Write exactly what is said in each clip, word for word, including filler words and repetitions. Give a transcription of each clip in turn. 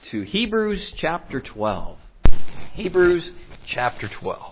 to Hebrews chapter twelve. Hebrews chapter twelve.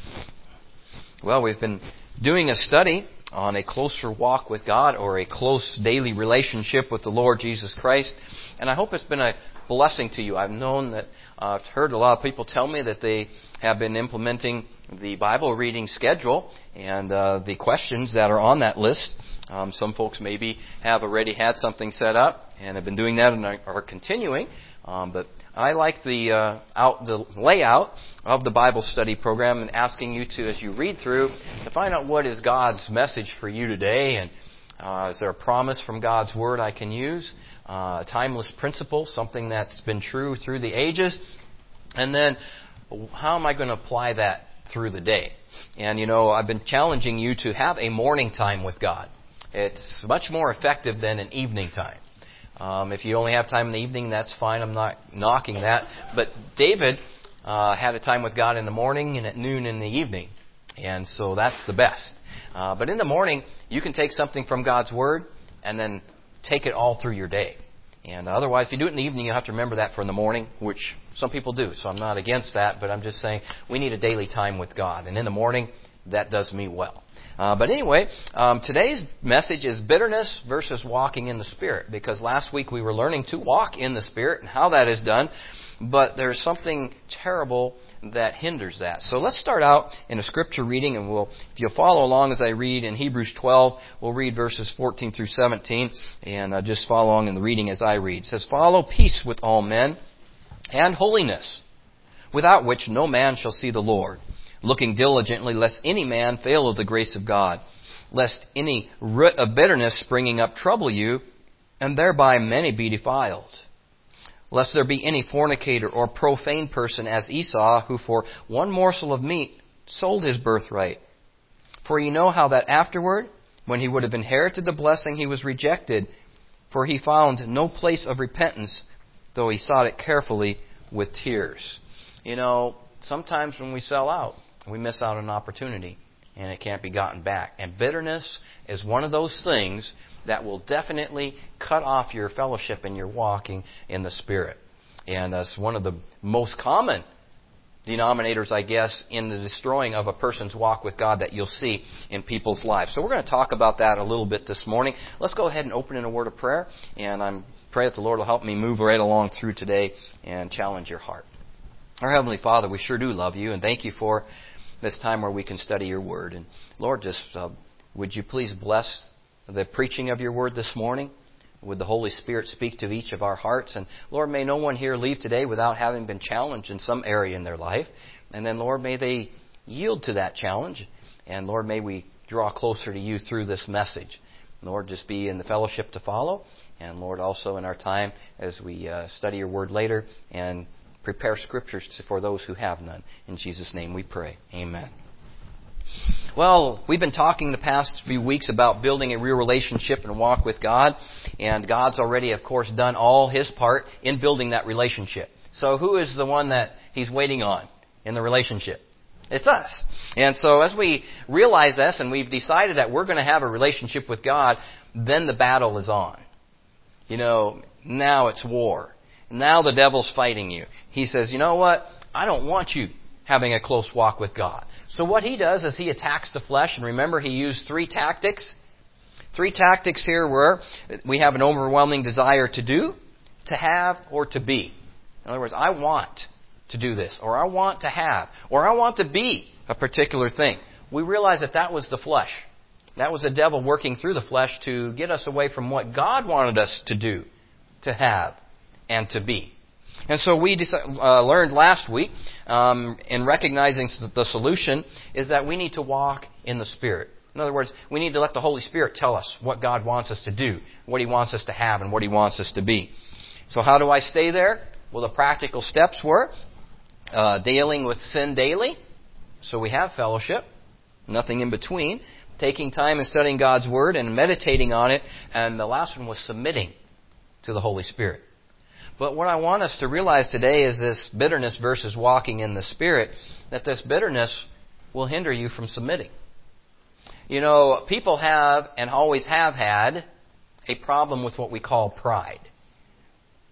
Well, we've been doing a study on a closer walk with God, or a close daily relationship with the Lord Jesus Christ. And I hope it's been a blessing to you. I've known that, uh, I've heard a lot of people tell me that they have been implementing the Bible reading schedule and uh, the questions that are on that list. Um, some folks maybe have already had something set up and have been doing that and are, are continuing. Um, but I like the uh, out the layout of the Bible study program, and asking you to, as you read through, to find out what is God's message for you today, and uh, is there a promise from God's Word I can use, uh, a timeless principle, something that's been true through the ages, and then how am I going to apply that through the day? And you know, I've been challenging you to have a morning time with God. It's much more effective than an evening time. Um, if you only have time in the evening, that's fine. I'm not knocking that. But David uh, had a time with God in the morning and at noon in the evening. And so that's the best. Uh, but in the morning, you can take something from God's Word and then take it all through your day. And otherwise, if you do it in the evening, you have to remember that for in the morning, which some people do. So I'm not against that, but I'm just saying we need a daily time with God. And in the morning, that does me well. Uh, but anyway, um, today's message is bitterness versus walking in the Spirit. Because last week we were learning to walk in the Spirit and how that is done. But there's something terrible that hinders that. So let's start out in a scripture reading, and we'll, if you'll follow along as I read in Hebrews twelve, we'll read verses fourteen through seventeen, and uh, just follow along in the reading as I read. It says, "Follow peace with all men and holiness, without which no man shall see the Lord. Looking diligently, lest any man fail of the grace of God, lest any root of bitterness springing up trouble you, and thereby many be defiled. Lest there be any fornicator or profane person as Esau, who for one morsel of meat sold his birthright. For ye know how that afterward, when he would have inherited the blessing, he was rejected, for he found no place of repentance, though he sought it carefully with tears." You know, sometimes when we sell out, we miss out on an opportunity, and it can't be gotten back. And bitterness is one of those things that will definitely cut off your fellowship and your walking in the Spirit. And that's one of the most common denominators, I guess, in the destroying of a person's walk with God that you'll see in people's lives. So we're going to talk about that a little bit this morning. Let's go ahead and open in a word of prayer, and I pray that the Lord will help me move right along through today and challenge your heart. Our Heavenly Father, we sure do love you, and thank you for this time where we can study your Word. And Lord, just uh, would you please bless the preaching of your Word this morning? Would the Holy Spirit speak to each of our hearts? And Lord, may no one here leave today without having been challenged in some area in their life. And then, Lord, may they yield to that challenge. And Lord, may we draw closer to you through this message. Lord, just be in the fellowship to follow. And Lord, also in our time as we uh, study your Word later and prepare scriptures for those who have none. In Jesus' name we pray. Amen. Well, we've been talking the past few weeks about building a real relationship and walk with God. And God's already, of course, done all His part in building that relationship. So who is the one that He's waiting on in the relationship? It's us. And so as we realize this and we've decided that we're going to have a relationship with God, then the battle is on. You know, now it's war. Now the devil's fighting you. He says, you know what? I don't want you having a close walk with God. So what he does is he attacks the flesh. And remember, he used three tactics. Three tactics here were we have an overwhelming desire to do, to have, or to be. In other words, I want to do this, or I want to have, or I want to be a particular thing. We realize that that was the flesh. That was the devil working through the flesh to get us away from what God wanted us to do, to have, and to be. And so we uh, learned last week, um, in recognizing the solution, is that we need to walk in the Spirit. In other words, we need to let the Holy Spirit tell us what God wants us to do, what He wants us to have, and what He wants us to be. So how do I stay there? Well, the practical steps were uh, dealing with sin daily. So we have fellowship, nothing in between. Taking time and studying God's Word and meditating on it. And the last one was submitting to the Holy Spirit. But what I want us to realize today is this bitterness versus walking in the Spirit, that this bitterness will hinder you from submitting. You know, people have and always have had a problem with what we call pride.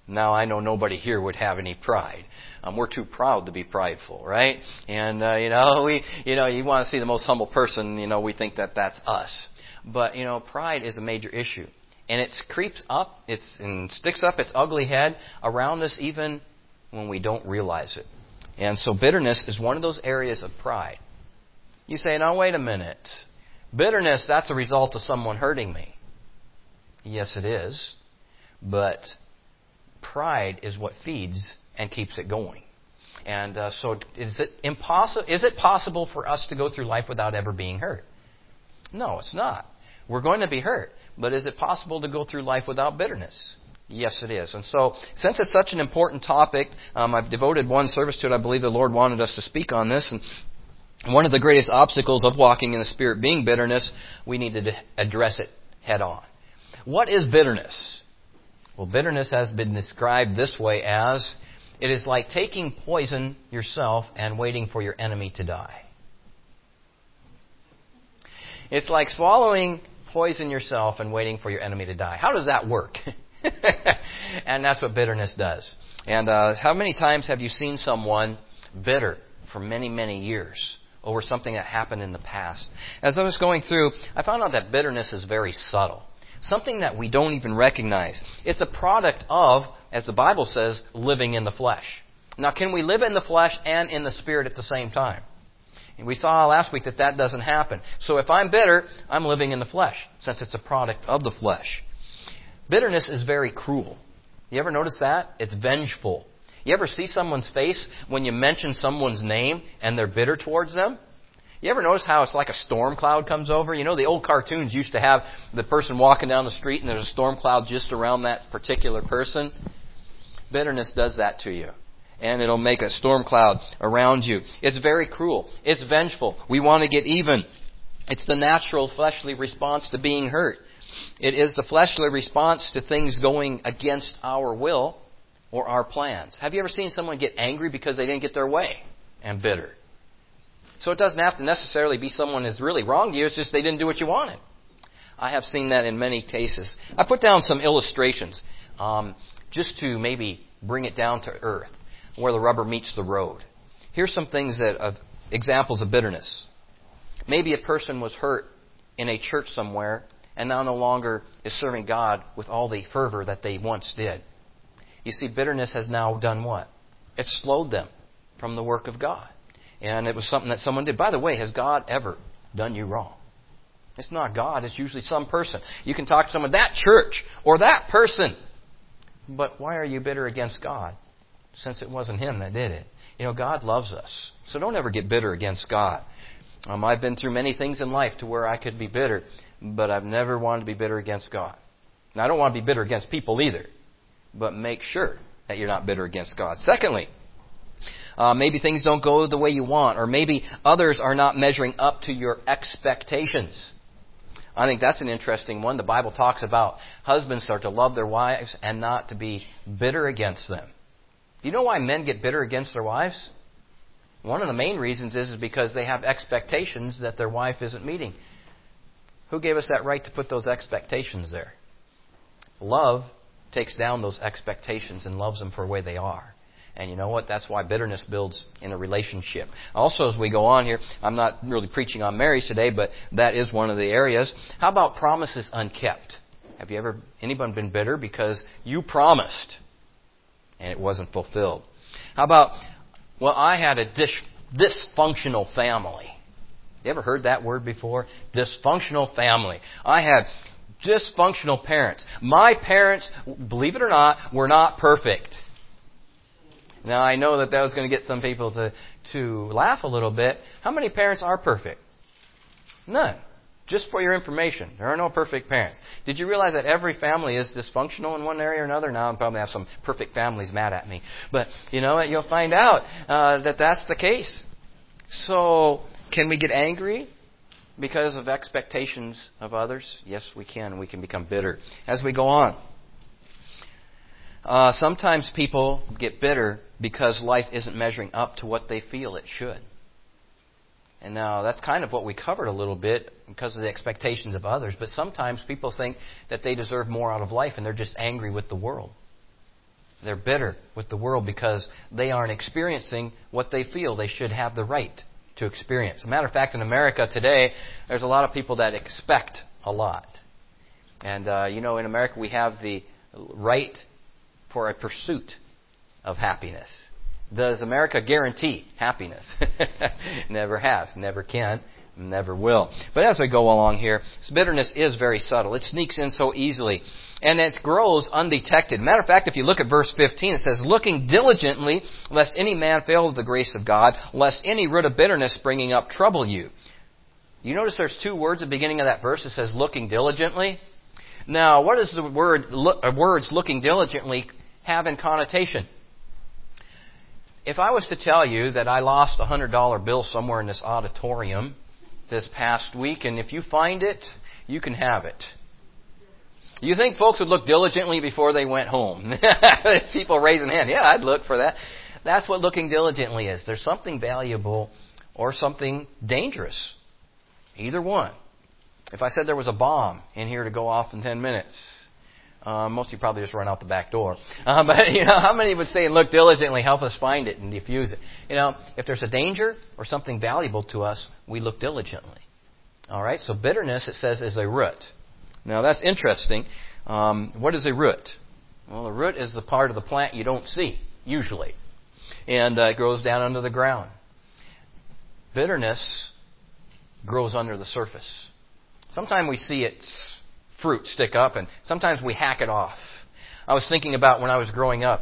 Now, I know nobody here would have any pride. Um, we're too proud to be prideful, right? And, uh, you know, we, you know, you want to see the most humble person, you know, we think that that's us. But, you know, pride is a major issue. And it creeps up, it's, and sticks up its ugly head around us even when we don't realize it. And so bitterness is one of those areas of pride. You say, now, wait a minute. Bitterness, that's a result of someone hurting me. Yes, it is. But pride is what feeds and keeps it going. And uh, so is it impossible? Is it possible for us to go through life without ever being hurt? No, it's not. We're going to be hurt. But is it possible to go through life without bitterness? Yes, it is. And so, since it's such an important topic, um, I've devoted one service to it. I believe the Lord wanted us to speak on this. And one of the greatest obstacles of walking in the Spirit being bitterness, we need to address it head on. What is bitterness? Well, bitterness has been described this way as, it is like taking poison yourself and waiting for your enemy to die. It's like swallowing poison yourself and waiting for your enemy to die. How does that work? And that's what bitterness does. And uh, how many times have you seen someone bitter for many, many years over something that happened in the past? As I was going through, I found out that bitterness is very subtle. Something that we don't even recognize. It's a product of, as the Bible says, living in the flesh. Now, can we live in the flesh and in the Spirit at the same time? And we saw last week that that doesn't happen. So if I'm bitter, I'm living in the flesh, since it's a product of the flesh. Bitterness is very cruel. You ever notice that? It's vengeful. You ever see someone's face when you mention someone's name and they're bitter towards them? You ever notice how it's like a storm cloud comes over? You know, the old cartoons used to have the person walking down the street and there's a storm cloud just around that particular person. Bitterness does that to you. And it'll make a storm cloud around you. It's very cruel. It's vengeful. We want to get even. It's the natural fleshly response to being hurt. It is the fleshly response to things going against our will or our plans. Have you ever seen someone get angry because they didn't get their way and bitter? So it doesn't have to necessarily be someone who's really wronged you. It's just they didn't do what you wanted. I have seen that in many cases. I put down some illustrations um, just to maybe bring it down to earth, where the rubber meets the road. Here's some things that of examples of bitterness. Maybe a person was hurt in a church somewhere and now no longer is serving God with all the fervor that they once did. You see, bitterness has now done what? It slowed them from the work of God. And it was something that someone did. By the way, has God ever done you wrong? It's not God. It's usually some person. You can talk to someone, that church or that person. But why are you bitter against God? Since it wasn't Him that did it. You know, God loves us. So don't ever get bitter against God. Um, I've been through many things in life to where I could be bitter, but I've never wanted to be bitter against God. Now, I don't want to be bitter against people either. But make sure that you're not bitter against God. Secondly, Uh, maybe things don't go the way you want, or maybe others are not measuring up to your expectations. I think that's an interesting one. The Bible talks about husbands start to love their wives and not to be bitter against them. Do you know why men get bitter against their wives? One of the main reasons is, is because they have expectations that their wife isn't meeting. Who gave us that right to put those expectations there? Love takes down those expectations and loves them for the way they are. And you know what? That's why bitterness builds in a relationship. Also, as we go on here, I'm not really preaching on marriage today, but that is one of the areas. How about promises unkept? Have you ever, anyone been bitter because you promised and it wasn't fulfilled? How about, well, I had a dis- dysfunctional family. You ever heard that word before? Dysfunctional family. I had dysfunctional parents. My parents, believe it or not, were not perfect. Now, I know that that was going to get some people to, to laugh a little bit. How many parents are perfect? None. Just for your information, there are no perfect parents. Did you realize that every family is dysfunctional in one area or another? Now, I'll probably have some perfect families mad at me. But you know what? You'll find out uh, that that's the case. So, can we get angry because of expectations of others? Yes, we can. We can become bitter. As we go on. Uh, sometimes people get bitter because life isn't measuring up to what they feel it should. And now that's kind of what we covered a little bit because of the expectations of others. But sometimes people think that they deserve more out of life and they're just angry with the world. They're bitter with the world because they aren't experiencing what they feel they should have the right to experience. As a matter of fact, in America today, there's a lot of people that expect a lot. And, uh, you know, in America we have the right for a pursuit of happiness. Does America guarantee happiness? Never has, never can, never will. But as we go along here, this bitterness is very subtle. It sneaks in so easily. And it grows undetected. Matter of fact, if you look at verse fifteen, it says, looking diligently, lest any man fail of the grace of God, lest any root of bitterness springing up trouble you. You notice there's two words at the beginning of that verse. It says, looking diligently. Now, what does the word, look, words looking diligently have in connotation? If I was to tell you that I lost a one hundred dollar bill somewhere in this auditorium this past week, and if you find it, you can have it. You think folks would look diligently before they went home? There's people raising hand. Yeah, I'd look for that. That's what looking diligently is. There's something valuable or something dangerous. Either one. If I said there was a bomb in here to go off in ten minutes, uh, most of you probably just run out the back door. Uh, but, you know, how many would say, look diligently, help us find it and defuse it? You know, if there's a danger or something valuable to us, we look diligently. All right? So bitterness, it says, is a root. Now, that's interesting. Um, what is a root? Well, a root is the part of the plant you don't see, usually. And uh, it grows down under the ground. Bitterness grows under the surface. Sometimes we see its fruit stick up, and sometimes we hack it off. I was thinking about when I was growing up,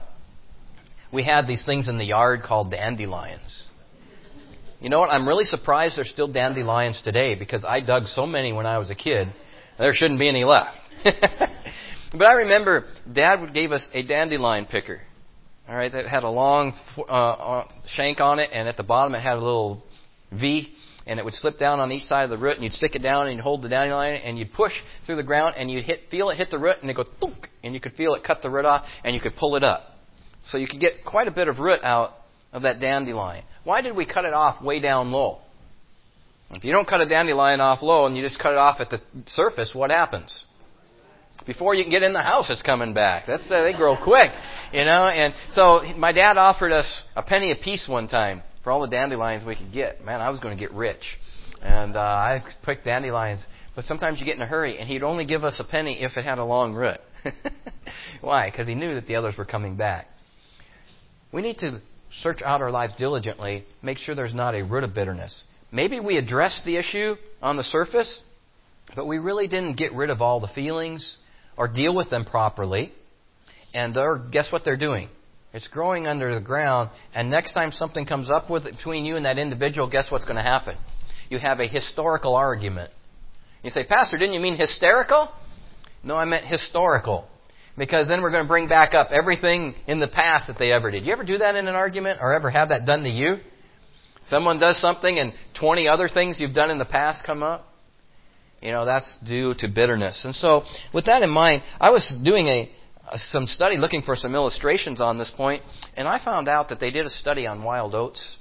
we had these things in the yard called dandelions. You know what? I'm really surprised there's still dandelions today, because I dug so many when I was a kid. There shouldn't be any left. But I remember Dad gave us a dandelion picker. All right, that had a long uh, shank on it, and at the bottom it had a little V, and it would slip down on each side of the root, and you'd stick it down, and you'd hold the dandelion, and you'd push through the ground, and you'd hit, feel it hit the root, and it'd go thunk, and you could feel it cut the root off, and you could pull it up. So you could get quite a bit of root out of that dandelion. Why did we cut it off way down low? If you don't cut a dandelion off low and you just cut it off at the surface, what happens? Before you can get in the house, it's coming back. That's they grow quick, you know. And so my dad offered us a penny a piece one time for all the dandelions we could get. Man, I was going to get rich, and uh, I picked dandelions. But sometimes you get in a hurry, and he'd only give us a penny if it had a long root. Why? Because he knew that the others were coming back. We need to search out our lives diligently, make sure there's not a root of bitterness. Maybe we addressed the issue on the surface, but we really didn't get rid of all the feelings or deal with them properly. And guess what they're doing? It's growing under the ground, and next time something comes up with it between you and that individual, guess what's going to happen? You have a historical argument. You say, Pastor, didn't you mean hysterical? No, I meant historical. Because then we're going to bring back up everything in the past that they ever did. You ever do that in an argument or ever have that done to you? Someone does something and twenty other things you've done in the past come up. You know, that's due to bitterness. And so, with that in mind, I was doing a, a some study looking for some illustrations on this point, and I found out that they did a study on wild oats.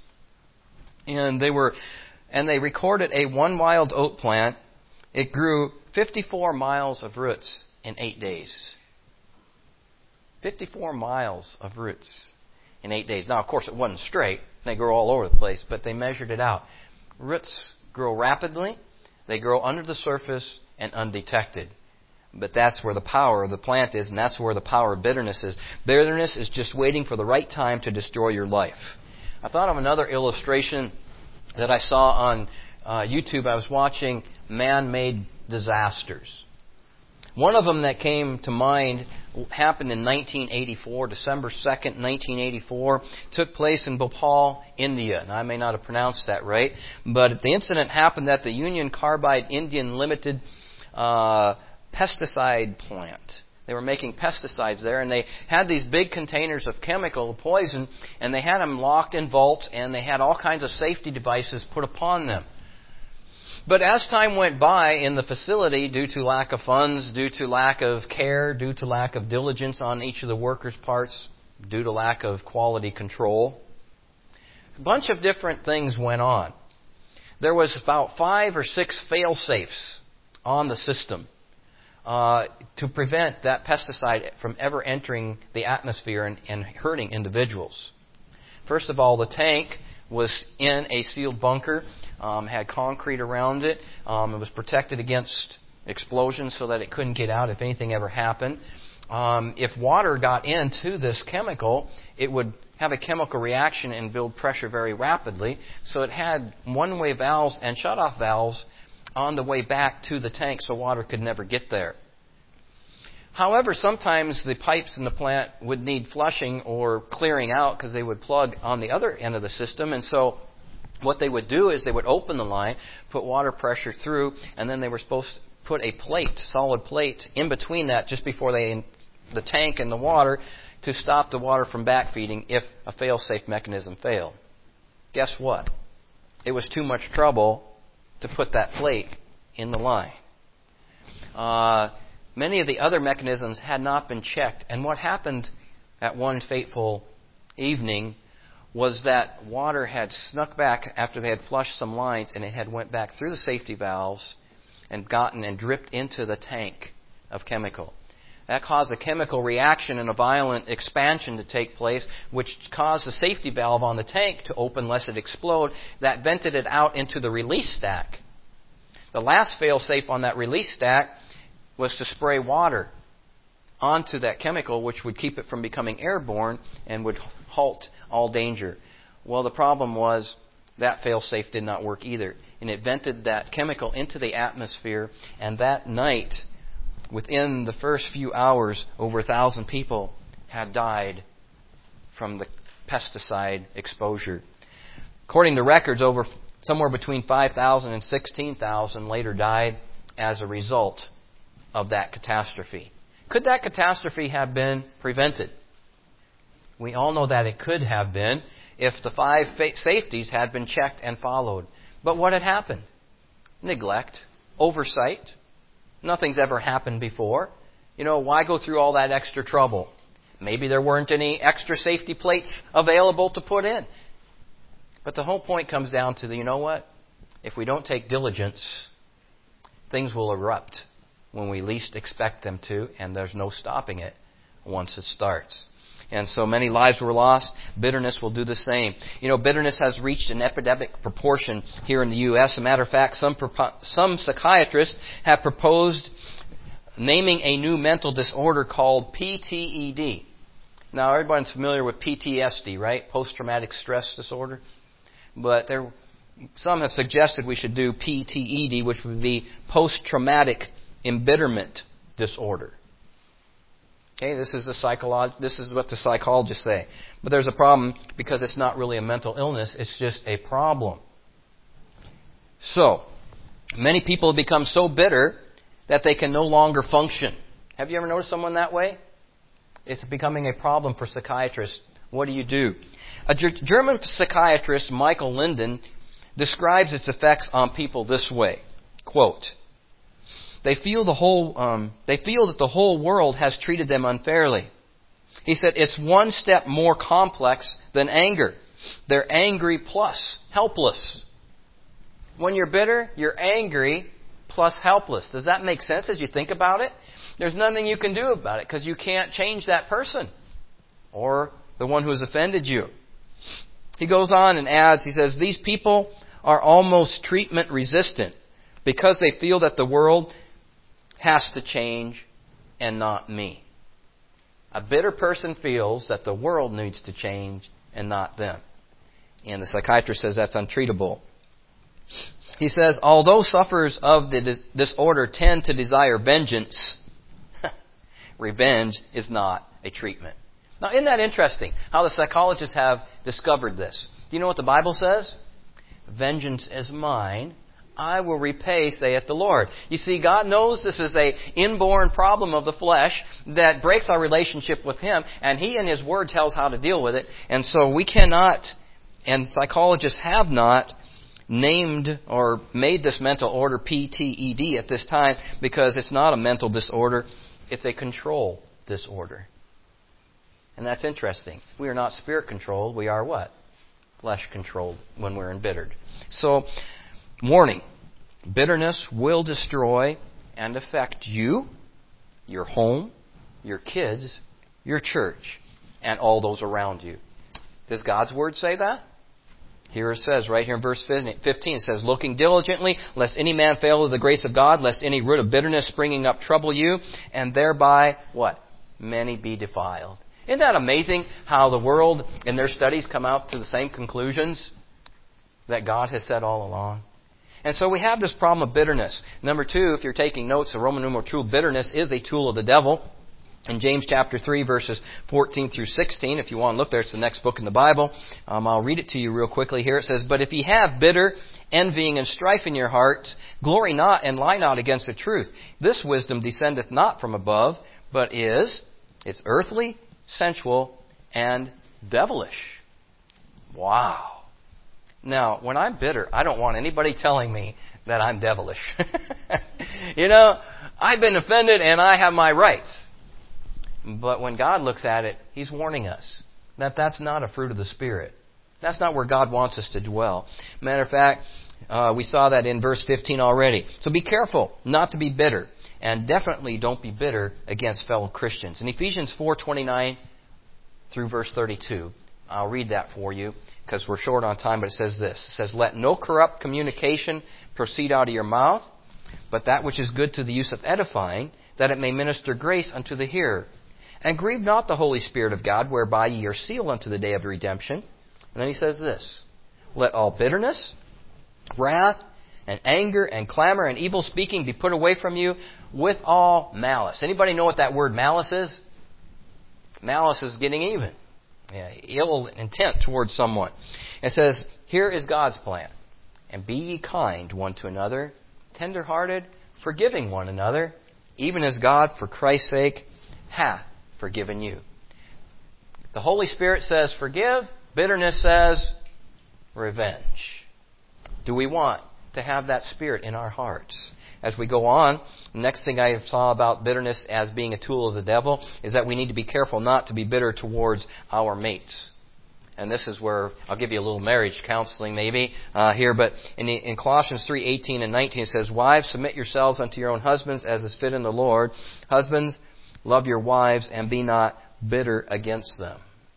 And they were and they recorded a one wild oat plant. It grew fifty-four miles of roots in eight days. fifty-four miles of roots in eight days. Now, of course, it wasn't straight. They grow all over the place, but they measured it out. Roots grow rapidly. They grow under the surface and undetected. But that's where the power of the plant is, and that's where the power of bitterness is. Bitterness is just waiting for the right time to destroy your life. I thought of another illustration that I saw on uh, YouTube. I was watching man-made disasters. One of them that came to mind happened in nineteen eighty-four, December second, nineteen eighty-four. Took place in Bhopal, India. And I may not have pronounced that right, but the incident happened at the Union Carbide Indian Limited uh, pesticide plant. They were making pesticides there, and they had these big containers of chemical poison, and they had them locked in vaults, and they had all kinds of safety devices put upon them. But as time went by in the facility, due to lack of funds, due to lack of care, due to lack of diligence on each of the workers' parts, due to lack of quality control, a bunch of different things went on. There was about five or six fail-safes on the system. uh, to prevent that pesticide from ever entering the atmosphere and, and hurting individuals. First of all, the tank was in a sealed bunker, um, had concrete around it. Um, it was protected against explosions so that it couldn't get out if anything ever happened. Um, if water got into this chemical, it would have a chemical reaction and build pressure very rapidly. So it had one-way valves and shut-off valves on the way back to the tank so water could never get there. However, sometimes the pipes in the plant would need flushing or clearing out because they would plug on the other end of the system. And so what they would do is they would open the line, put water pressure through, and then they were supposed to put a plate, solid plate, in between that just before they the tank and the water to stop the water from backfeeding if a fail-safe mechanism failed. Guess what? It was too much trouble to put that plate in the line. Uh, many of the other mechanisms had not been checked. And what happened at one fateful evening was that water had snuck back after they had flushed some lines, and it had went back through the safety valves and gotten and dripped into the tank of chemical. That caused a chemical reaction and a violent expansion to take place, which caused the safety valve on the tank to open lest it explode. That vented it out into the release stack. The last fail-safe on that release stack was to spray water onto that chemical, which would keep it from becoming airborne and would halt all danger. Well, the problem was that fail-safe did not work either. And it vented that chemical into the atmosphere, and that night, within the first few hours, over a thousand people had died from the pesticide exposure. According to records, over somewhere between five thousand and sixteen thousand later died as a result of that catastrophe. Could that catastrophe have been prevented? We all know that it could have been if the five fa- safeties had been checked and followed. But what had happened? Neglect, oversight. Nothing's ever happened before. You know, why go through all that extra trouble? Maybe there weren't any extra safety plates available to put in. But the whole point comes down to the, you know what? If we don't take diligence, things will erupt when we least expect them to, and there's no stopping it once it starts. And so many lives were lost. Bitterness will do the same. You know, bitterness has reached an epidemic proportion here in the U S As a matter of fact, some some psychiatrists have proposed naming a new mental disorder called P T E D. Now, everyone's familiar with P T S D, right? Post-traumatic stress disorder. But there, some have suggested we should do P T E D, which would be post-traumatic embitterment disorder. Okay, this is the psycholo- This is what the psychologists say. But there's a problem because it's not really a mental illness. It's just a problem. So, many people have become so bitter that they can no longer function. Have you ever noticed someone that way? It's becoming a problem for psychiatrists. What do you do? A G- German psychiatrist, Michael Linden, describes its effects on people this way. Quote, They feel the whole. Um, they feel that the whole world has treated them unfairly. He said it's one step more complex than anger. They're angry plus helpless. When you're bitter, you're angry plus helpless. Does that make sense as you think about it? There's nothing you can do about it because you can't change that person or the one who has offended you. He goes on and adds, he says, these people are almost treatment resistant because they feel that the world has to change and not me. A bitter person feels that the world needs to change and not them. And the psychiatrist says that's untreatable. He says, although sufferers of the disorder tend to desire vengeance, revenge is not a treatment. Now, isn't that interesting how the psychologists have discovered this? Do you know what the Bible says? Vengeance is mine. I will repay, saith the Lord. You see, God knows this is a inborn problem of the flesh that breaks our relationship with Him, and He in His Word tells how to deal with it. And so we cannot, and psychologists have not, named or made this mental order P T E D at this time because it's not a mental disorder. It's a control disorder. And that's interesting. We are not spirit controlled. We are what? Flesh controlled when we're embittered. So, warning. Bitterness will destroy and affect you your home, your kids, your church, and all those around you. Does God's Word say that? Here it says, right here in verse fifteen, it says, looking diligently, lest any man fail of the grace of God, lest any root of bitterness springing up trouble you, and thereby, what? Many be defiled. Isn't that amazing how the world in their studies come out to the same conclusions that God has said all along? And so we have this problem of bitterness. Number two, if you're taking notes, the Roman numeral two, bitterness is a tool of the devil. In James chapter three, verses fourteen through sixteen, if you want to look there, it's the next book in the Bible. Um, I'll read it to you real quickly here. It says, but if ye have bitter envying and strife in your hearts, glory not and lie not against the truth. This wisdom descendeth not from above, but is, it's earthly, sensual, and devilish. Wow. Now, when I'm bitter, I don't want anybody telling me that I'm devilish. You know, I've been offended and I have my rights. But when God looks at it, He's warning us that that's not a fruit of the Spirit. That's not where God wants us to dwell. Matter of fact, uh, we saw that in verse fifteen already. So be careful not to be bitter. And definitely don't be bitter against fellow Christians. In Ephesians four twenty-nine through verse thirty-two, I'll read that for you because we're short on time, but it says this. It says, let no corrupt communication proceed out of your mouth, but that which is good to the use of edifying, that it may minister grace unto the hearer. And grieve not the Holy Spirit of God, whereby ye are sealed unto the day of redemption. And then he says this, let all bitterness, wrath, and anger, and clamor, and evil speaking be put away from you with all malice. Anybody know what that word malice is? Malice is getting even. Yeah, ill intent towards someone. It says, here is God's plan. And be ye kind one to another, tender-hearted, forgiving one another, even as God, for Christ's sake, hath forgiven you. The Holy Spirit says forgive. Bitterness says revenge. Do we want to have that spirit in our hearts? As we go on, the next thing I saw about bitterness as being a tool of the devil is that we need to be careful not to be bitter towards our mates. And this is where I'll give you a little marriage counseling maybe uh, here. But in, in Colossians three eighteen and nineteen it says, wives, submit yourselves unto your own husbands as is fit in the Lord. Husbands, love your wives and be not bitter against them.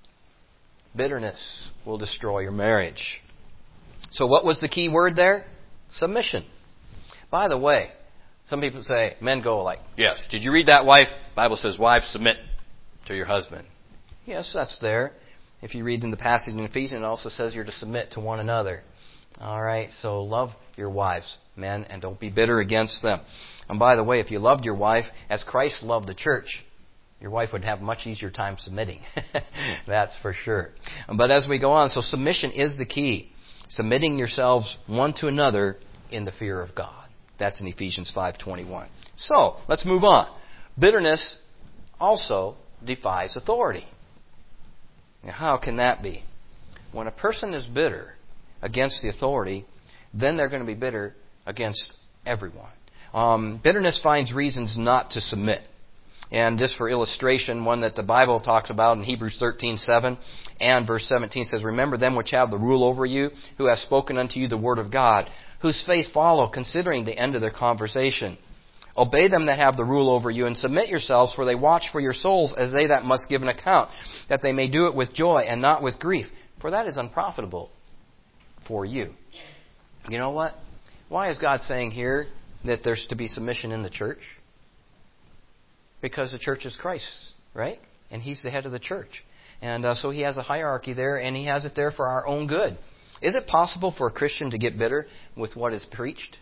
Bitterness will destroy your marriage. So what was the key word there? Submission. By the way, some people say, men go like, yes, did you read that, wife? The Bible says, wives, submit to your husband. Yes, that's there. If you read in the passage in Ephesians, it also says you're to submit to one another. All right, so love your wives, men, and don't be bitter against them. And by the way, if you loved your wife as Christ loved the church, your wife would have a much easier time submitting. That's for sure. But as we go on, so submission is the key. Submitting yourselves one to another in the fear of God. That's in Ephesians five twenty-one. So, let's move on. Bitterness also defies authority. Now, how can that be? When a person is bitter against the authority, then they're going to be bitter against everyone. Um, bitterness finds reasons not to submit. And just for illustration, one that the Bible talks about in Hebrews thirteen seven and verse seventeen says, remember them which have the rule over you, who have spoken unto you the word of God, whose faith follow, considering the end of their conversation. Obey them that have the rule over you, and submit yourselves, for they watch for your souls as they that must give an account, that they may do it with joy and not with grief, for that is unprofitable for you. You know what? Why is God saying here that there's to be submission in the church? Because the church is Christ's, right? And He's the head of the church. And uh, so He has a hierarchy there, and He has it there for our own good. Is it possible for a Christian to get bitter with what is preached?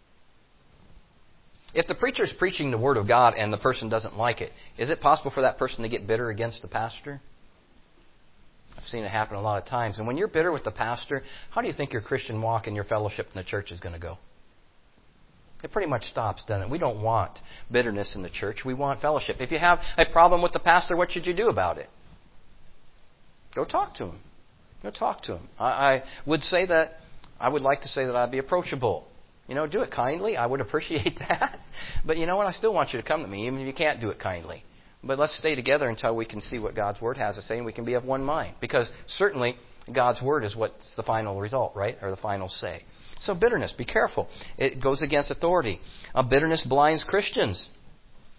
If the preacher is preaching the Word of God and the person doesn't like it, is it possible for that person to get bitter against the pastor? I've seen it happen a lot of times. And when you're bitter with the pastor, how do you think your Christian walk and your fellowship in the church is going to go? It pretty much stops, doesn't it? We don't want bitterness in the church. We want fellowship. If you have a problem with the pastor, what should you do about it? Go talk to him. Go talk to him. I, I would say that, I would like to say that I'd be approachable. You know, do it kindly. I would appreciate that. But you know what? I still want you to come to me, even if you can't do it kindly. But let's stay together until we can see what God's Word has to say and we can be of one mind. Because certainly God's Word is what's the final result, right? Or the final say. So bitterness, be careful. It goes against authority. Uh, bitterness blinds Christians.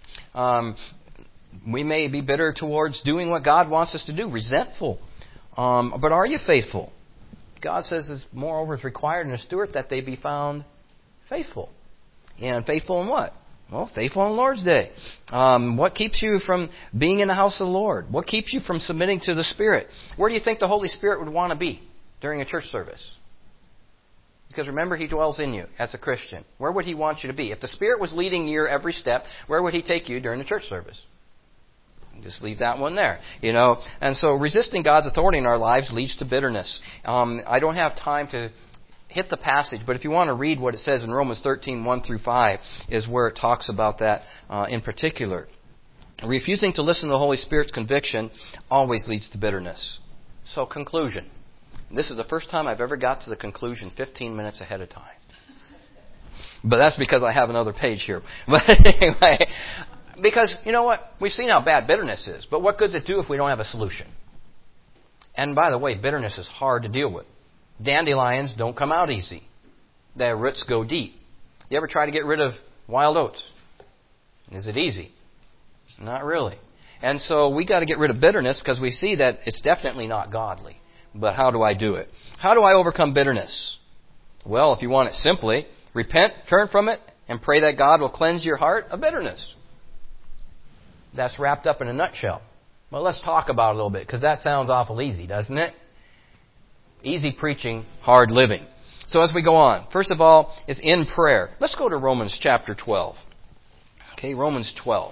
Um, we may be bitter towards doing what God wants us to do, resentful. Um, but are you faithful? God says, is moreover is required in a steward that they be found faithful. And faithful in what? Well, faithful on the Lord's Day. Um, what keeps you from being in the house of the Lord? What keeps you from submitting to the Spirit? Where do you think the Holy Spirit would want to be during a church service? Because remember, He dwells in you as a Christian. Where would He want you to be? If the Spirit was leading your every step, where would He take you during the church service? Just leave that one there, you know. And so resisting God's authority in our lives leads to bitterness. Um, I don't have time to hit the passage, but if you want to read what it says in Romans thirteen, one through five, is where it talks about that uh, in particular. Refusing to listen to the Holy Spirit's conviction always leads to bitterness. So, conclusion. This is the first time I've ever got to the conclusion fifteen minutes ahead of time. But that's because I have another page here. But anyway, because, you know what? We've seen how bad bitterness is. But what good does it do if we don't have a solution? And by the way, bitterness is hard to deal with. Dandelions don't come out easy. Their roots go deep. You ever try to get rid of wild oats? Is it easy? Not really. And so we got to get rid of bitterness because we see that it's definitely not godly. But how do I do it? How do I overcome bitterness? Well, if you want it simply, repent, turn from it, and pray that God will cleanse your heart of bitterness. That's wrapped up in a nutshell. Well, let's talk about it a little bit because that sounds awful easy, doesn't it? Easy preaching, hard living. So as we go on, first of all is in prayer. Let's go to Romans chapter twelve. Okay, Romans twelve.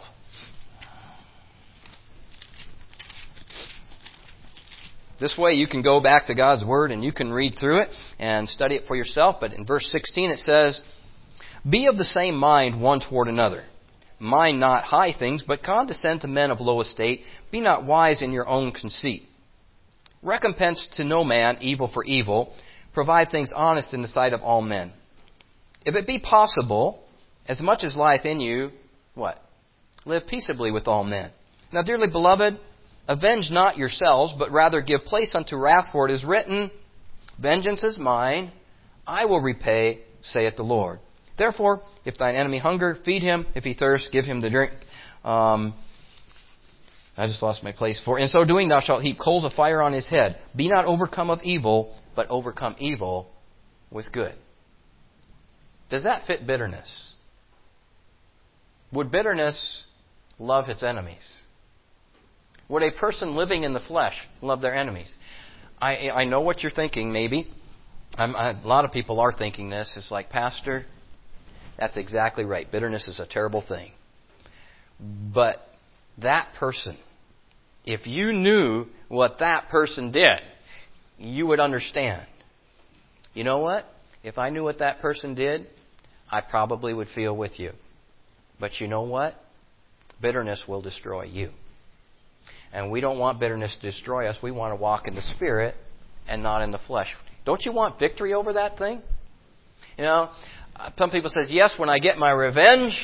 This way you can go back to God's Word and you can read through it and study it for yourself. But in verse sixteen it says, "Be of the same mind one toward another. Mind not high things, but condescend to men of low estate. Be not wise in your own conceit. Recompense to no man evil for evil. Provide things honest in the sight of all men. If it be possible, as much as lieth in you, what? Live peaceably with all men. Now, dearly beloved, avenge not yourselves, but rather give place unto wrath, for it is written, Vengeance is mine, I will repay, saith the Lord. Therefore, if thine enemy hunger, feed him. If he thirst, give him the drink." Um, I just lost my place. "For in so doing thou shalt heap coals of fire on his head. Be not overcome of evil, but overcome evil with good." Does that fit bitterness? Would bitterness love its enemies? Would a person living in the flesh love their enemies? I I know what you're thinking, maybe. I'm, I, a lot of people are thinking this. It's like, Pastor, that's exactly right. Bitterness is a terrible thing. But that person, if you knew what that person did, you would understand. You know what? If I knew what that person did, I probably would feel with you. But you know what? Bitterness will destroy you. And we don't want bitterness to destroy us. We want to walk in the Spirit and not in the flesh. Don't you want victory over that thing? You know, some people say, yes, when I get my revenge,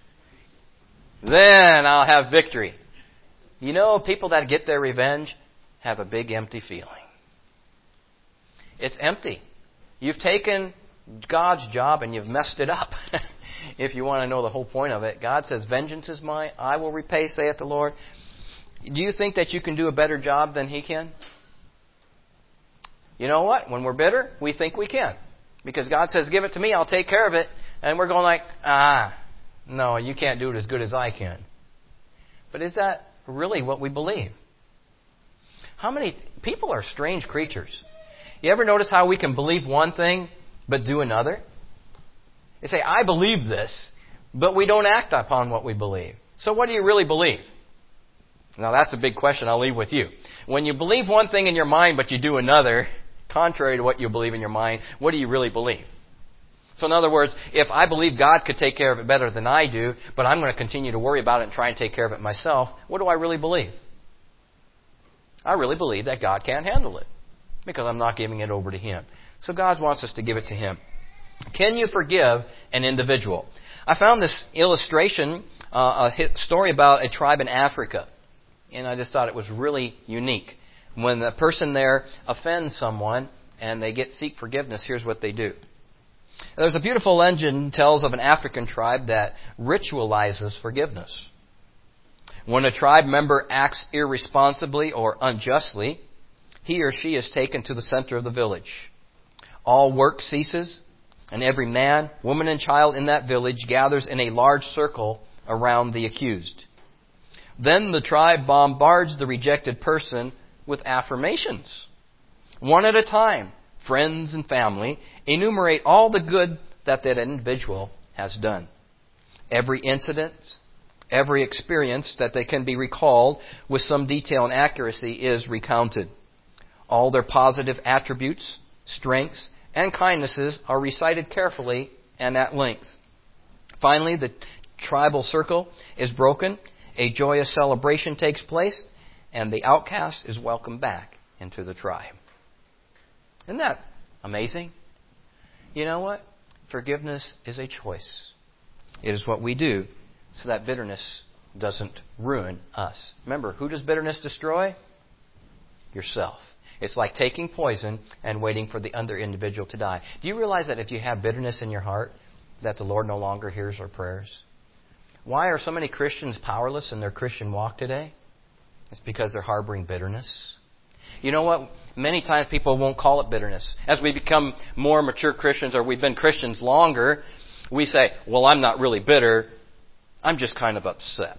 then I'll have victory. You know, people that get their revenge have a big empty feeling. It's empty. You've taken God's job and you've messed it up. If you want to know the whole point of it, God says, "Vengeance is mine, I will repay, saith the Lord." Do you think that you can do a better job than He can? You know what? When we're bitter, we think we can. Because God says, "Give it to me, I'll take care of it." And we're going like, ah, no, you can't do it as good as I can. But is that really what we believe? How many people are strange creatures? You ever notice how we can believe one thing but do another? They say, "I believe this," but we don't act upon what we believe. So what do you really believe? Now that's a big question I'll leave with you. When you believe one thing in your mind but you do another, contrary to what you believe in your mind, what do you really believe? So in other words, if I believe God could take care of it better than I do, but I'm going to continue to worry about it and try and take care of it myself, what do I really believe? I really believe that God can't handle it because I'm not giving it over to Him. So God wants us to give it to Him. Can you forgive an individual? I found this illustration, uh, a story about a tribe in Africa. And I just thought it was really unique. When the person there offends someone and they get seek forgiveness, here's what they do. There's a beautiful legend tells of an African tribe that ritualizes forgiveness. When a tribe member acts irresponsibly or unjustly, he or she is taken to the center of the village. All work ceases, and every man, woman, and child in that village gathers in a large circle around the accused. Then the tribe bombards the rejected person with affirmations. One at a time, friends and family enumerate all the good that that individual has done. Every incident, every experience that they can be recalled with some detail and accuracy is recounted. All their positive attributes, strengths, and kindnesses are recited carefully and at length. Finally, the tribal circle is broken, a joyous celebration takes place, and the outcast is welcomed back into the tribe. Isn't that amazing? You know what? Forgiveness is a choice. It is what we do so that bitterness doesn't ruin us. Remember, who does bitterness destroy? Yourself. It's like taking poison and waiting for the other individual to die. Do you realize that if you have bitterness in your heart, that the Lord no longer hears our prayers? Why are so many Christians powerless in their Christian walk today? It's because they're harboring bitterness. You know what? Many times people won't call it bitterness. As we become more mature Christians, or we've been Christians longer, we say, well, I'm not really bitter. I'm just kind of upset.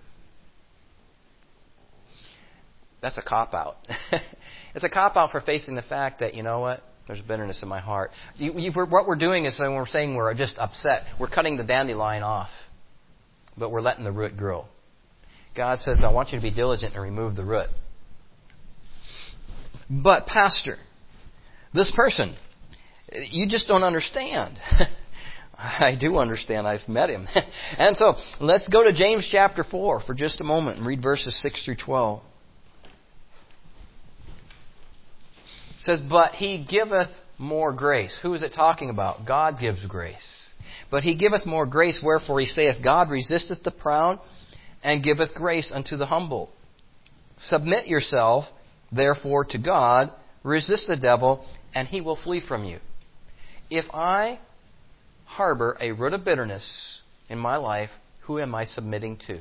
That's a cop-out. It's a cop-out for facing the fact that, you know what? There's bitterness in my heart. You, you, what we're doing is when we're saying we're just upset, we're cutting the dandelion off. But we're letting the root grow. God says, I want you to be diligent and remove the root. But, Pastor, this person, you just don't understand. I do understand. I've met him. And so, let's go to James chapter four for just a moment and read verses six through twelve. It says, but he giveth more grace. Who is it talking about? God gives grace. But he giveth more grace, wherefore he saith, God resisteth the proud, and giveth grace unto the humble. Submit yourself, therefore, to God. Resist the devil, and he will flee from you. If I harbor a root of bitterness in my life, who am I submitting to?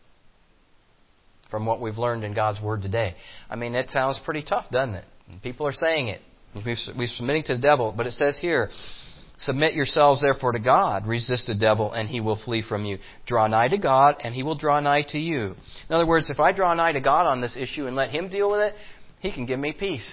From what we've learned in God's Word today. I mean, it sounds pretty tough, doesn't it? People are saying it. We're submitting to the devil. But it says here, submit yourselves therefore to God. Resist the devil, and he will flee from you. Draw nigh to God, and he will draw nigh to you. In other words, if I draw nigh to God on this issue and let him deal with it, he can give me peace.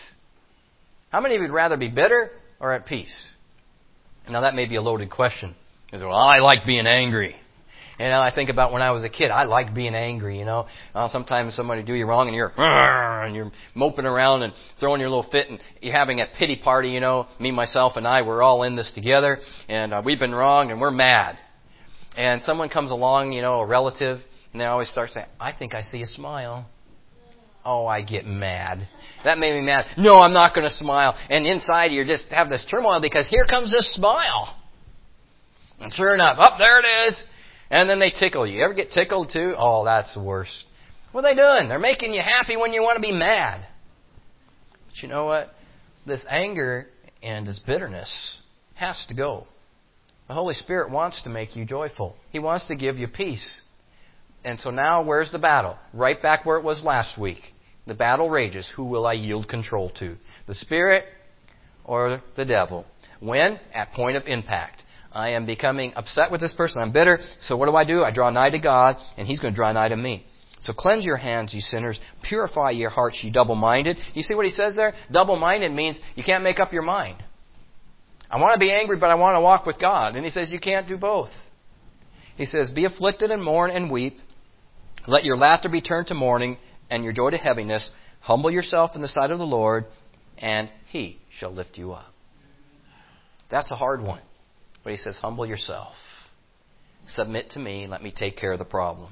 How many of you would rather be bitter or at peace? Now, that may be a loaded question. You say, well, I like being angry. You know, I think about when I was a kid. I liked being angry, you know. Uh, sometimes somebody do you wrong and you're and you're moping around and throwing your little fit and you're having a pity party, you know. Me, myself, and I, we're all in this together. And uh, we've been wronged and we're mad. And someone comes along, you know, a relative, and they always start saying, I think I see a smile. Oh, I get mad. That made me mad. No, I'm not going to smile. And inside you just have this turmoil because here comes this smile. And sure enough, up there it is. And then they tickle you. You ever get tickled too? Oh, that's the worst. What are they doing? They're making you happy when you want to be mad. But you know what? This anger and this bitterness has to go. The Holy Spirit wants to make you joyful. He wants to give you peace. And so now, where's the battle? Right back where it was last week. The battle rages. Who will I yield control to? The Spirit or the devil? When? At point of impact. I am becoming upset with this person. I'm bitter. So what do I do? I draw nigh to God, and He's going to draw nigh to me. So cleanse your hands, ye sinners. Purify your hearts, ye double-minded. You see what he says there? Double-minded means you can't make up your mind. I want to be angry, but I want to walk with God. And he says you can't do both. He says, be afflicted and mourn and weep. Let your laughter be turned to mourning and your joy to heaviness. Humble yourself in the sight of the Lord, and He shall lift you up. That's a hard one. But he says, humble yourself. Submit to me. Let me take care of the problem.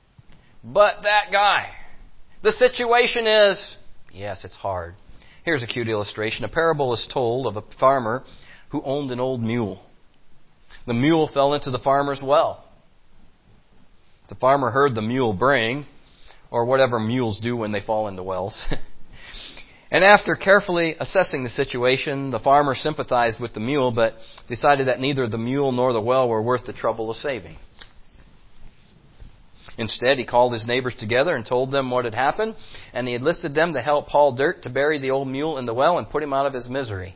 But that guy, the situation is, yes, it's hard. Here's a cute illustration. A parable is told of a farmer who owned an old mule. The mule fell into the farmer's well. The farmer heard the mule braying, or whatever mules do when they fall into wells. And after carefully assessing the situation, the farmer sympathized with the mule, but decided that neither the mule nor the well were worth the trouble of saving. Instead, he called his neighbors together and told them what had happened, and he enlisted them to help haul dirt to bury the old mule in the well and put him out of his misery.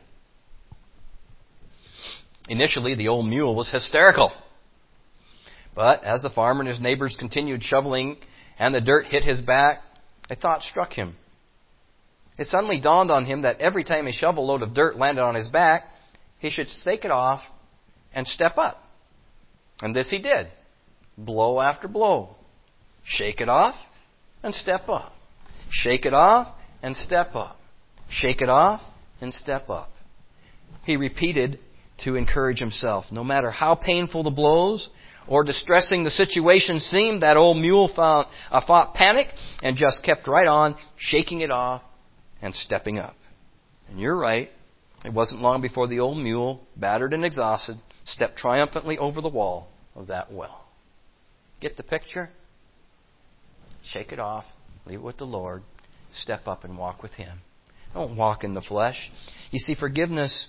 Initially, the old mule was hysterical. But as the farmer and his neighbors continued shoveling and the dirt hit his back, a thought struck him. It suddenly dawned on him that every time a shovel load of dirt landed on his back, he should stake it off and step up. And this he did, blow after blow. Shake it off and step up. Shake it off and step up. Shake it off and step up. He repeated to encourage himself. No matter how painful the blows or distressing the situation seemed, that old mule found, uh, fought panic and just kept right on, shaking it off and stepping up. And you're right. It wasn't long before the old mule, battered and exhausted, stepped triumphantly over the wall of that well. Get the picture? Shake it off. Leave it with the Lord. Step up and walk with Him. Don't walk in the flesh. You see, forgiveness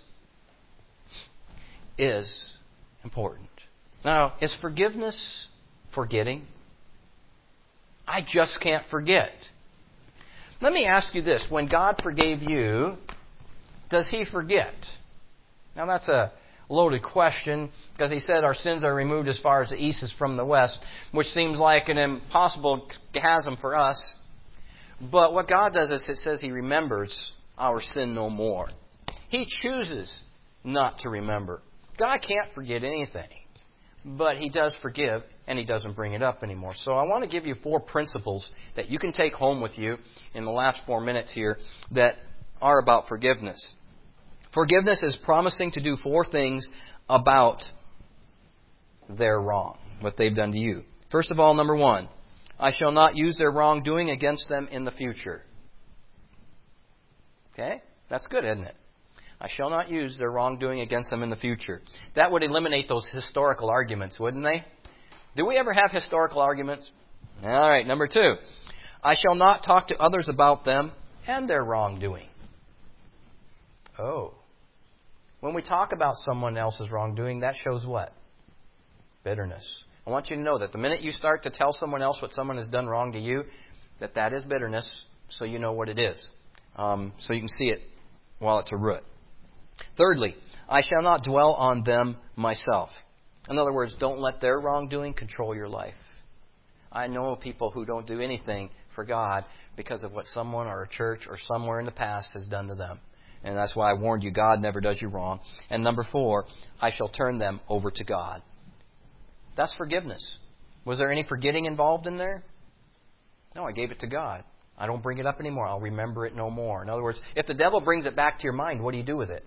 is important. Now, is forgiveness forgetting? I just can't forget. Let me ask you this. When God forgave you, does He forget? Now, that's a loaded question, because He said our sins are removed as far as the east is from the west, which seems like an impossible chasm for us. But what God does is it says He remembers our sin no more. He chooses not to remember. God can't forget anything, but He does forgive, and He doesn't bring it up anymore. So I want to give you four principles that you can take home with you in the last four minutes here that are about forgiveness. Forgiveness is promising to do four things about their wrong, what they've done to you. First of all, number one, I shall not use their wrongdoing against them in the future. Okay? That's good, isn't it? I shall not use their wrongdoing against them in the future. That would eliminate those historical arguments, wouldn't they? Do we ever have historical arguments? All right, number two, I shall not talk to others about them and their wrongdoing. Oh. When we talk about someone else's wrongdoing, that shows what? Bitterness. I want you to know that the minute you start to tell someone else what someone has done wrong to you, that that is bitterness, so you know what it is. Um, so you can see it while it's a root. Thirdly, I shall not dwell on them myself. In other words, don't let their wrongdoing control your life. I know people who don't do anything for God because of what someone or a church or somewhere in the past has done to them. And that's why I warned you, God never does you wrong. And number four, I shall turn them over to God. That's forgiveness. Was there any forgetting involved in there? No, I gave it to God. I don't bring it up anymore. I'll remember it no more. In other words, if the devil brings it back to your mind, what do you do with it?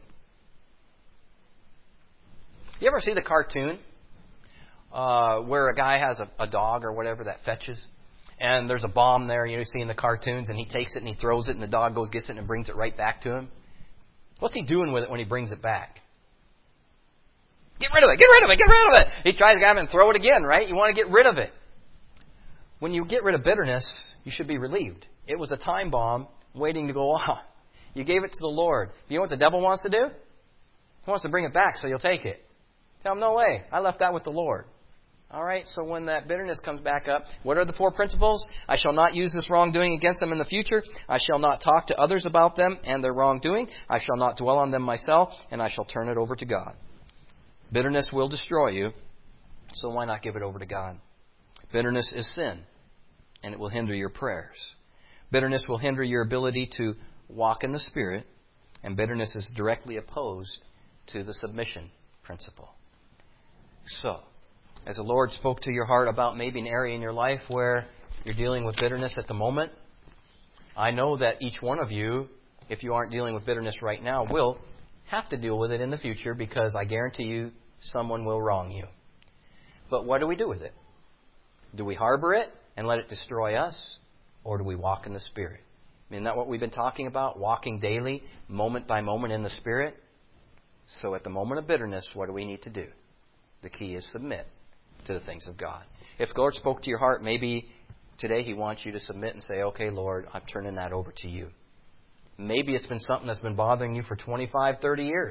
You ever see the cartoon uh, where a guy has a, a dog or whatever that fetches? And there's a bomb there, you know, you see in the cartoons, and he takes it and he throws it, and the dog goes, gets it, and brings it right back to him. What's he doing with it when he brings it back? Get rid of it, get rid of it, get rid of it. He tries to grab it and throw it again, right? You want to get rid of it. When you get rid of bitterness, you should be relieved. It was a time bomb waiting to go off. You gave it to the Lord. You know what the devil wants to do? He wants to bring it back so you'll take it. Tell him, no way, I left that with the Lord. All right, so when that bitterness comes back up, what are the four principles? I shall not use this wrongdoing against them in the future. I shall not talk to others about them and their wrongdoing. I shall not dwell on them myself, and I shall turn it over to God. Bitterness will destroy you, so why not give it over to God? Bitterness is sin, and it will hinder your prayers. Bitterness will hinder your ability to walk in the Spirit, and bitterness is directly opposed to the submission principle. So, as the Lord spoke to your heart about maybe an area in your life where you're dealing with bitterness at the moment, I know that each one of you, if you aren't dealing with bitterness right now, will have to deal with it in the future, because I guarantee you someone will wrong you. But what do we do with it? Do we harbor it and let it destroy us? Or do we walk in the Spirit? Isn't that what we've been talking about? Walking daily, moment by moment in the Spirit? So at the moment of bitterness, what do we need to do? The key is submit to the things of God. If God spoke to your heart, maybe today He wants you to submit and say, okay, Lord, I'm turning that over to you. Maybe it's been something that's been bothering you for twenty-five, thirty years.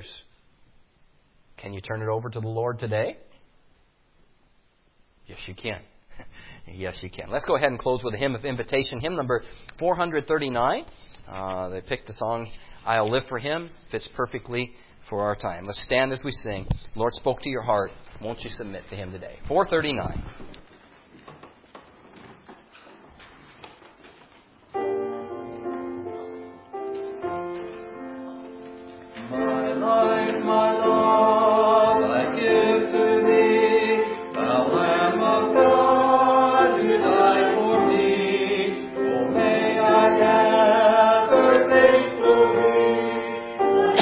Can you turn it over to the Lord today? Yes, you can. Yes, you can. Let's go ahead and close with a hymn of invitation. Hymn number four thirty-nine. Uh, they picked the song, I'll Live for Him. Fits perfectly for our time. Let's stand as we sing. The Lord spoke to your heart. Won't you submit to Him today? four thirty-nine. My life, my love, I give to Thee, Thou Lamb of God, who died for me. Oh, may I ever faithful be.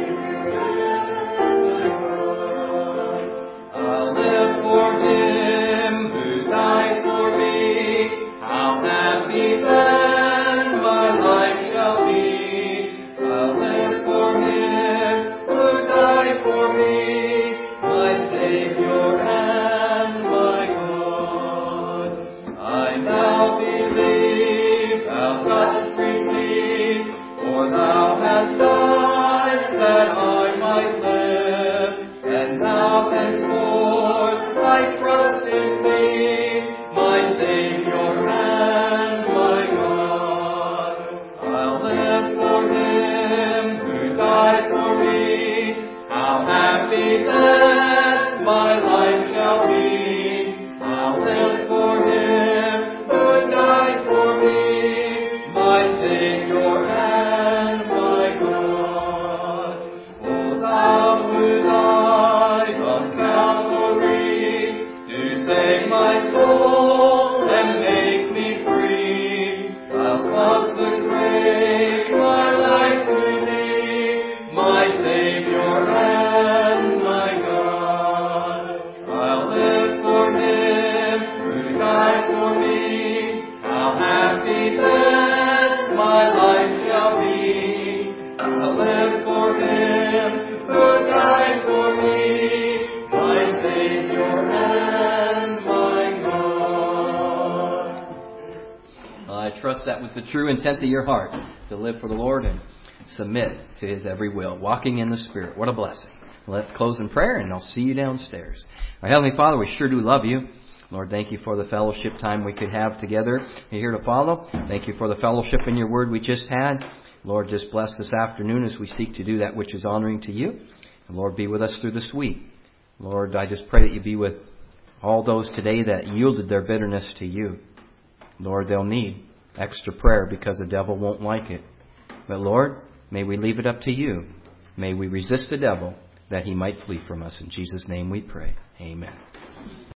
I'll live for Him who died for me. How happy then my life shall be. I'll live for Him who died for me, my Savior and my God. I now believe, Thou dost receive, for Thou hast died that I might live, and now henceforth I trust in Thee, my Savior and my God. I'll live for Him who died for me. How happy then my life shall be. I'll live for Him who died for me, my Savior and my God. O Thou who died on Calvary to save my soul and make me free, I'll consecrate my life to Thee, my Savior and my God. I'll live for Him who died for me. How happy then my life shall be. I'll live for Him who died for me, my Savior and my God. I trust that was the true intent of your heart, to live for the Lord and submit to His every will, walking in the Spirit. What a blessing. Let's close in prayer, and I'll see you downstairs. Our Heavenly Father, we sure do love You. Lord, thank You for the fellowship time we could have together here to follow. Thank You for the fellowship in Your Word we just had. Lord, just bless this afternoon as we seek to do that which is honoring to You. And Lord, be with us through this week. Lord, I just pray that You be with all those today that yielded their bitterness to You. Lord, they'll need extra prayer because the devil won't like it. But Lord, may we leave it up to You. May we resist the devil that he might flee from us. In Jesus' name we pray. Amen.